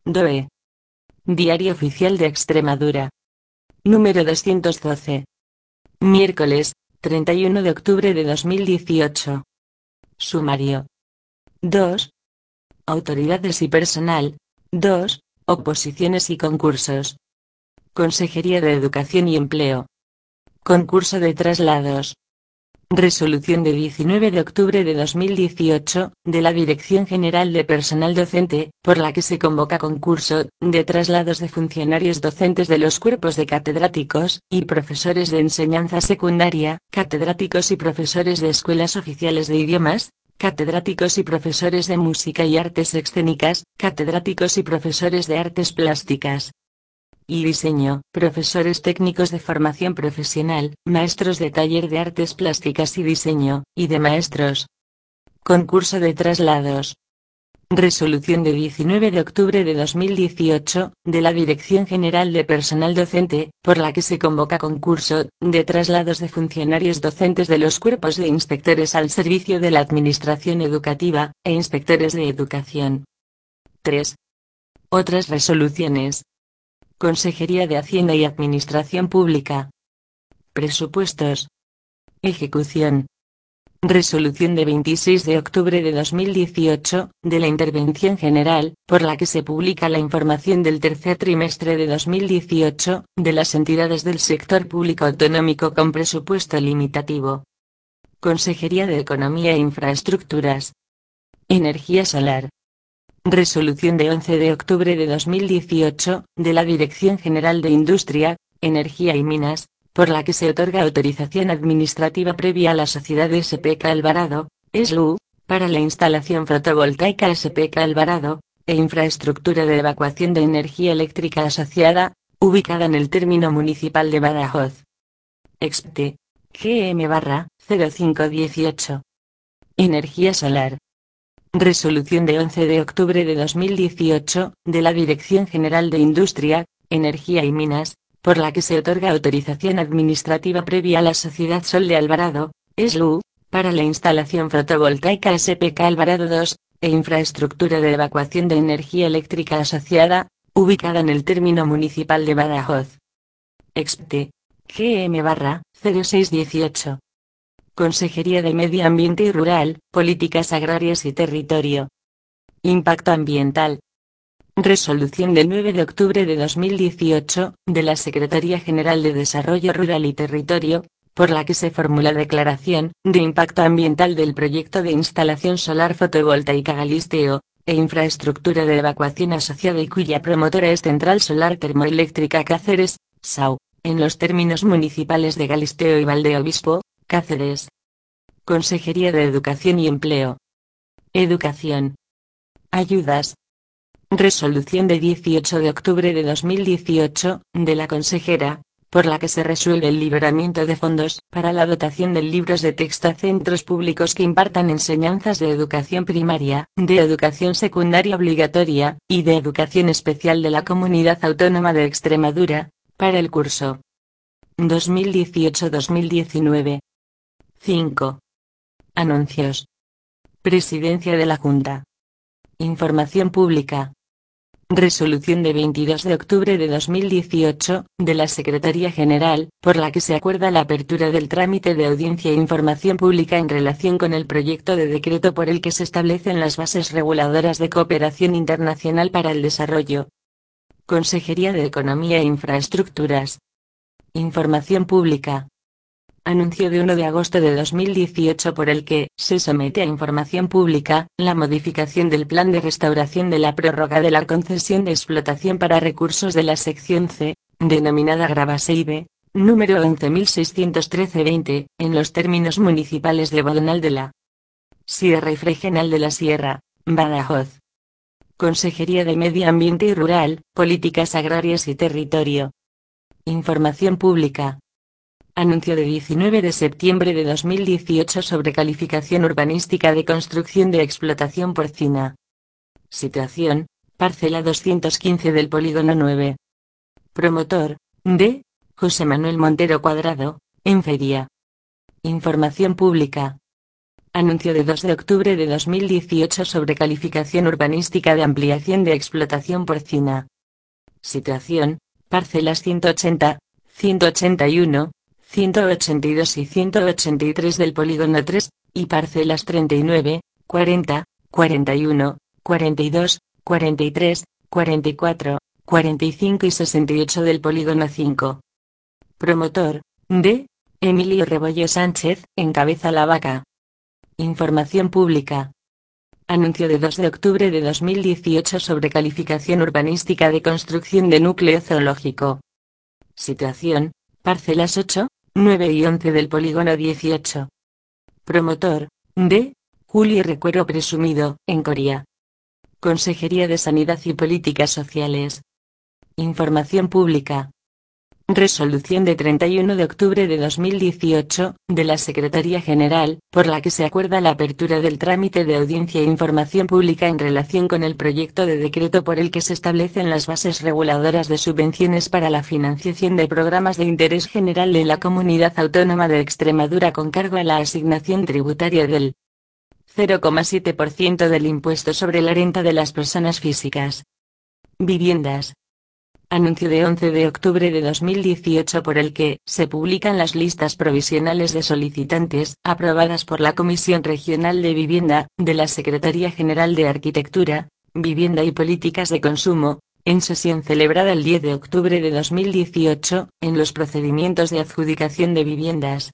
DOE. Diario Oficial de Extremadura. Número 212. Miércoles, 31 de octubre de 2018. Sumario. 2. Autoridades y personal. 2. Oposiciones y concursos. Consejería de Educación y Empleo. Concurso de traslados. Resolución de 19 de octubre de 2018, de la Dirección General de Personal Docente, por la que se convoca concurso de traslados de funcionarios docentes de los cuerpos de catedráticos y profesores de enseñanza secundaria, catedráticos y profesores de escuelas oficiales de idiomas, catedráticos y profesores de música y artes escénicas, catedráticos y profesores de artes plásticas y diseño, profesores técnicos de formación profesional, maestros de taller de artes plásticas y diseño, y de maestros. Concurso de traslados. Resolución de 19 de octubre de 2018, de la Dirección General de Personal Docente, por la que se convoca concurso de traslados de funcionarios docentes de los cuerpos de inspectores al servicio de la Administración Educativa, e inspectores de educación. 3. Otras resoluciones. Consejería de Hacienda y Administración Pública. Presupuestos. Ejecución. Resolución de 26 de octubre de 2018, de la Intervención General, por la que se publica la información del tercer trimestre de 2018, de las entidades del sector público autonómico con presupuesto limitativo. Consejería de Economía e Infraestructuras. Energía solar. Resolución de 11 de octubre de 2018, de la Dirección General de Industria, Energía y Minas, por la que se otorga autorización administrativa previa a la sociedad SPK Alvarado, SLU, para la instalación fotovoltaica SPK Alvarado, e infraestructura de evacuación de energía eléctrica asociada, ubicada en el término municipal de Badajoz. Expte. GM/0518. Energía solar. Resolución de 11 de octubre de 2018, de la Dirección General de Industria, Energía y Minas, por la que se otorga autorización administrativa previa a la sociedad Sol de Alvarado, SLU, para la instalación fotovoltaica SPK Alvarado 2, e infraestructura de evacuación de energía eléctrica asociada, ubicada en el término municipal de Badajoz. Expte. GM/0618. Consejería de Medio Ambiente y Rural, Políticas Agrarias y Territorio. Impacto Ambiental. Resolución del 9 de octubre de 2018, de la Secretaría General de Desarrollo Rural y Territorio, por la que se formula declaración de impacto ambiental del proyecto de instalación solar fotovoltaica Galisteo, e infraestructura de evacuación asociada y cuya promotora es Central Solar Termoeléctrica Cáceres, SAU, en los términos municipales de Galisteo y Valdeobispo, Cáceres. Consejería de Educación y Empleo. Educación. Ayudas. Resolución de 18 de octubre de 2018, de la consejera, por la que se resuelve el liberamiento de fondos para la dotación de libros de texto a centros públicos que impartan enseñanzas de educación primaria, de educación secundaria obligatoria, y de educación especial de la Comunidad Autónoma de Extremadura, para el curso 2018-2019. 5. Anuncios. Presidencia de la Junta. Información pública. Resolución de 22 de octubre de 2018, de la Secretaría General, por la que se acuerda la apertura del trámite de audiencia e información pública en relación con el proyecto de decreto por el que se establecen las bases reguladoras de cooperación internacional para el desarrollo. Consejería de Economía e Infraestructuras. Información pública. Anuncio de 1 de agosto de 2018 por el que se somete a información pública la modificación del plan de restauración de la prórroga de la concesión de explotación para recursos de la sección C, denominada Gravaseibe, número 11.613-20, en los términos municipales de Bodonal de la Sierra y Fregenal de la Sierra, Badajoz. Consejería de Medio Ambiente y Rural, Políticas Agrarias y Territorio. Información pública. Anuncio de 19 de septiembre de 2018 sobre calificación urbanística de construcción de explotación porcina. Situación: parcela 215 del polígono 9. Promotor: D. José Manuel Montero Cuadrado, en Feria. Información pública. Anuncio de 2 de octubre de 2018 sobre calificación urbanística de ampliación de explotación porcina. Situación: parcelas 180, 181, 182 y 183 del polígono 3, y parcelas 39, 40, 41, 42, 43, 44, 45 y 68 del polígono 5. Promotor: D. Emilio Rebollo Sánchez, encabeza la vaca. Información pública. Anuncio de 2 de octubre de 2018 sobre calificación urbanística de construcción de núcleo zoológico. Situación: parcelas 8, 9 y 11 del polígono 18. Promotor: D. Julio Recuero Presumido, en Coria. Consejería de Sanidad y Políticas Sociales. Información pública. Resolución de 31 de octubre de 2018, de la Secretaría General, por la que se acuerda la apertura del trámite de audiencia e información pública en relación con el proyecto de decreto por el que se establecen las bases reguladoras de subvenciones para la financiación de programas de interés general en la Comunidad Autónoma de Extremadura con cargo a la asignación tributaria del 0,7% del impuesto sobre la renta de las personas físicas. Viviendas. Anuncio de 11 de octubre de 2018 por el que se publican las listas provisionales de solicitantes, aprobadas por la Comisión Regional de Vivienda, de la Secretaría General de Arquitectura, Vivienda y Políticas de Consumo, en sesión celebrada el 10 de octubre de 2018, en los procedimientos de adjudicación de viviendas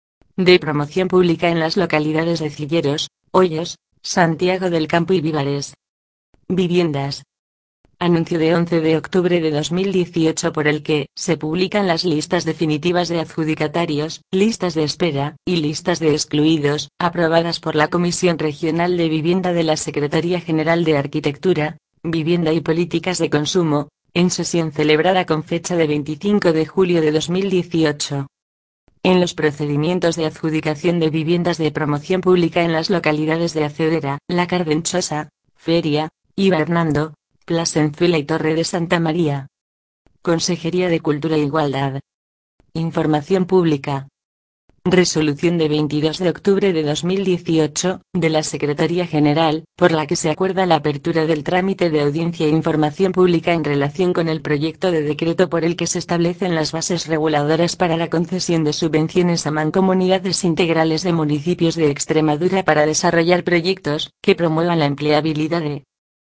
de promoción pública en las localidades de Cilleros, Hoyos, Santiago del Campo y Vivares. Viviendas. Anuncio de 11 de octubre de 2018 por el que se publican las listas definitivas de adjudicatarios, listas de espera y listas de excluidos, aprobadas por la Comisión Regional de Vivienda de la Secretaría General de Arquitectura, Vivienda y Políticas de Consumo, en sesión celebrada con fecha de 25 de julio de 2018. En los procedimientos de adjudicación de viviendas de promoción pública en las localidades de Acedera, La Cardenchosa, Feria, Iba Hernando, Plasencia y Torre de Santa María. Consejería de Cultura e Igualdad. Información pública. Resolución de 22 de octubre de 2018, de la Secretaría General, por la que se acuerda la apertura del trámite de audiencia e información pública en relación con el proyecto de decreto por el que se establecen las bases reguladoras para la concesión de subvenciones a mancomunidades integrales de municipios de Extremadura para desarrollar proyectos que promuevan la empleabilidad de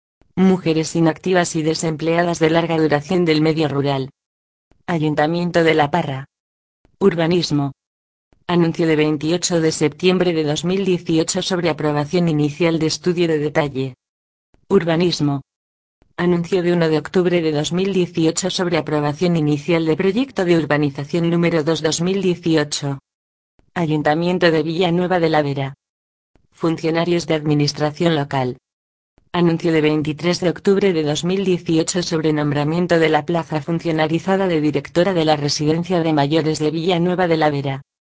mujeres inactivas y desempleadas de larga duración del medio rural. Ayuntamiento de La Parra. Urbanismo. Anuncio de 28 de septiembre de 2018 sobre aprobación inicial de estudio de detalle. Urbanismo. Anuncio de 1 de octubre de 2018 sobre aprobación inicial de proyecto de urbanización número 2/2018. Ayuntamiento de Villanueva de la Vera. Funcionarios de Administración Local. Anuncio de 23 de octubre de 2018 sobre nombramiento de la plaza funcionarizada de directora de la Residencia de Mayores de Villanueva de la Vera.